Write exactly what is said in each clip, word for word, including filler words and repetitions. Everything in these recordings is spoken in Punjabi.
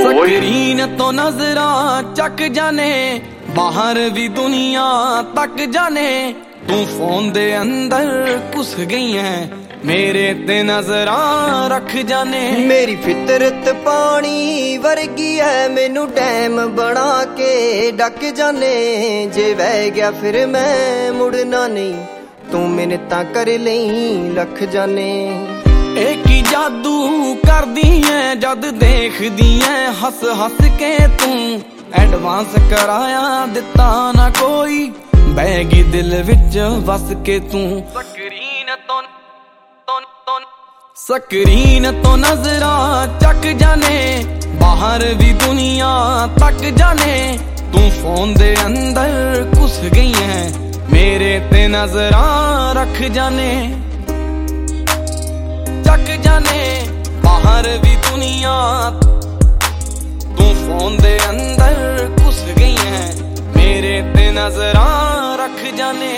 ਸਕਰੀਨ ਤੋਂ ਨਜ਼ਰਾਂ ਚੱਕ ਜਾਣੇ, ਬਾਹਰ ਵੀ ਦੁਨੀਆ ਤੱਕ ਜਾਣੇ, ਤੂੰ ਫੋਨ ਦੇ ਅੰਦਰ ਘੁਸ ਗਈ ਐ, ਮੇਰੇ ਤੇ ਨਜ਼ਰਾਂ ਰੱਖ ਜਾਣੇ। ਮੇਰੀ ਫਿਤਰਤ ਪਾਣੀ ਵਰਗੀ ਐ, ਮੈਨੂੰ ਡੈਮ ਬਣਾ ਕੇ ਡੱਕ ਜਾਣੇ, ਜੇ ਵਹਿ ਗਿਆ ਫਿਰ ਮੈਂ ਮੁੜਨਾ ਨਹੀਂ, ਤੂੰ ਮਿੰਨਤਾਂ ਕਰ ਲਈ ਲੱਖ ਜਾਣੇ। ਇਹ ਕੀ ਜਾਦੂ ਕਰਦੀ ਐ ਜਦ ਦੇਖਦੀ ਐ, ਹੱਸ ਹੱਸ ਕੇ ਤੂੰ ਐਡਵਾਂਸ ਕਰਾਇਆ ਦਿੱਤਾ ਨਾ ਕੋਈ, ਬਹਿ ਗਈ ਦਿਲ ਵਿੱਚ ਵਸ ਕੇ ਤੂੰ। ਸਕਰੀਨ ਤੋਂ ਸਕਰੀਨ ਤੋਂ ਨਜ਼ਰਾਂ ਚੱਕ ਜਾਣੇ, ਬਾਹਰ ਵੀ ਦੁਨੀਆ ਤੱਕ ਜਾਣੇ, ਤੂੰ ਫੋਨ ਦੇ ਅੰਦਰ ਘੁਸ ਗਈ ਐ, ਮੇਰੇ ਤੇ ਨਜ਼ਰਾਂ ਰੱਖ ਜਾਣੇ। ਚੱਕ ਜਾਣੇ ਬਾਹਰ ਵੀ ਦੁਨੀਆ, ਤੂੰ ਫੋਨ ਦੇ ਅੰਦਰ ਘੁਸ ਗਈ ਐ, ਮੇਰੇ ਤੇ ਨਜ਼ਰਾਂ ਰੱਖ ਜਾਣੇ।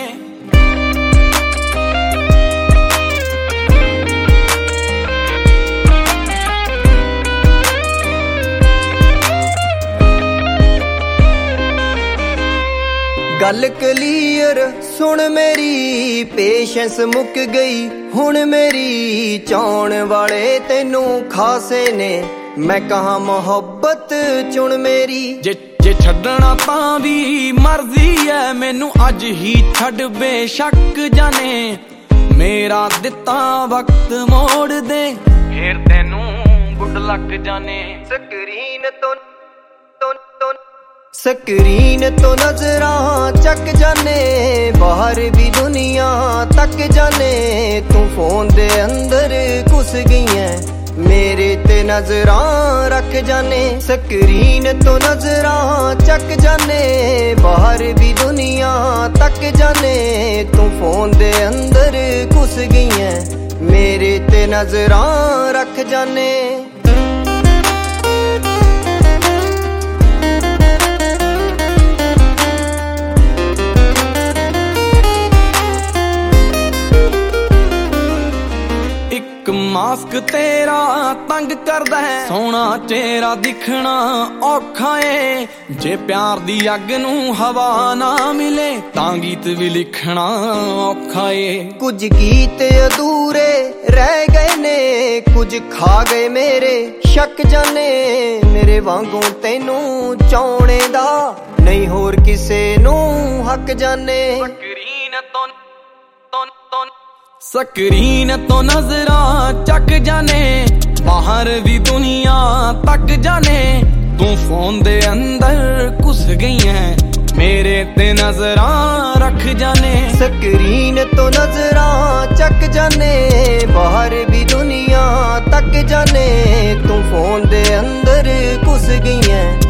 ਗੱਲ ਕਲੀਅਰ ਸੁਣ ਮੇਰੀ, ਪੇਸ਼ੈਂਸ ਮੁੱਕ ਗਈ ਹੁਣ ਮੇਰੀ, ਚਾਉਣ ਵਾਲੇ ਤੈਨੂੰ ਖਾਸੇ ਨੇ, ਮੈਂ ਕਹਾਂ ਮੁਹੱਬਤ ਚੁਣ ਮੇਰੀ। ਜੇ ਜੇ ਛੱਡਣਾ ਤਾਂ ਵੀ ਮਰਜ਼ੀ ਐ, ਮੈਨੂੰ ਅੱਜ ਹੀ ਛੱਡ ਬੇਸ਼ੱਕ ਜਾਣੇ, ਮੇਰਾ ਦਿੱਤਾ ਵਕਤ ਮੋੜ ਦੇ, ਫੇਰ ਤੈਨੂੰ ਗੁੱਡ ਲੱਕ ਜਾਣੇ। ਸਕਰੀਨ ਤੋਂ ਸਕਰੀਨ ਤੋਂ ਨਜ਼ਰਾਂ ਚੱਕ ਜਾਣੇ, ਬਾਹਰ ਵੀ ਦੁਨੀਆ ਤੱਕ ਜਾਣੇ, ਤੂੰ ਫੋਨ ਦੇ ਅੰਦਰ ਘੁਸ ਗਈ ਐ, ਮੇਰੇ ਤੇ ਨਜ਼ਰਾਂ ਰੱਖ ਜਾਣੇ। ਸਕਰੀਨ ਤੋਂ ਨਜ਼ਰਾਂ ਚੱਕ ਜਾਣੇ, ਬਾਹਰ ਵੀ ਦੁਨੀਆ ਤੱਕ ਜਾਣੇ, ਤੂੰ ਫੋਨ ਦੇ ਅੰਦਰ ਘੁਸ ਗਈ ਐ, ਮੇਰੇ ਤੇ ਨਜ਼ਰਾਂ ਰੱਖ ਜਾਣੇ। ਮਾਸਕ ਤੇਰਾ ਤੰਗ ਕਰਦਾ ਹੈ, ਸੋਹਣਾ ਚਿਹਰਾ ਦਿਖਣਾ ਔਖਾ ਏ, ਜੇ ਪਿਆਰ ਦੀ ਅੱਗ ਨੂੰ ਹਵਾ ਨਾ ਮਿਲੇ ਤਾਂ ਗੀਤ ਵੀ ਲਿਖਣਾ ਔਖਾ ਏ। ਕੁਝ ਗੀਤ ਅਧੂਰੇ ਰਹਿ ਗਏ ਨੇ, ਕੁਝ ਖਾ ਗਏ ਮੇਰੇ ਸ਼ੱਕ ਜਾਣੇ, ਮੇਰੇ ਵਾਂਗੂ ਤੈਨੂੰ ਚਾਉਣੇ ਦਾ ਨਹੀਂ ਹੋਰ ਕਿਸੇ ਨੂੰ ਹੱਕ ਜਾਣੇ। ਸਕਰੀਨ ਤੋਂ ਸਕਰੀਨ ਤੋਂ ਨਜ਼ਰਾਂ ਚੱਕ ਜਾਣੇ, ਬਾਹਰ ਵੀ ਦੁਨੀਆ ਤੱਕ ਜਾਣੇ, ਤੂੰ ਫੋਨ ਦੇ ਅੰਦਰ ਘੁਸ ਗਈ ਐ, ਮੇਰੇ ਤੇ ਨਜ਼ਰਾਂ ਰੱਖ ਜਾਣੇ। ਸਕਰੀਨ ਤੋਂ ਨਜ਼ਰਾਂ ਚੱਕ ਜਾਣੇ, ਬਾਹਰ ਵੀ ਦੁਨੀਆ ਤੱਕ ਜਾਣੇ, ਤੂੰ ਫੋਨ ਦੇ ਅੰਦਰ ਘੁਸ ਗਈ ਐ,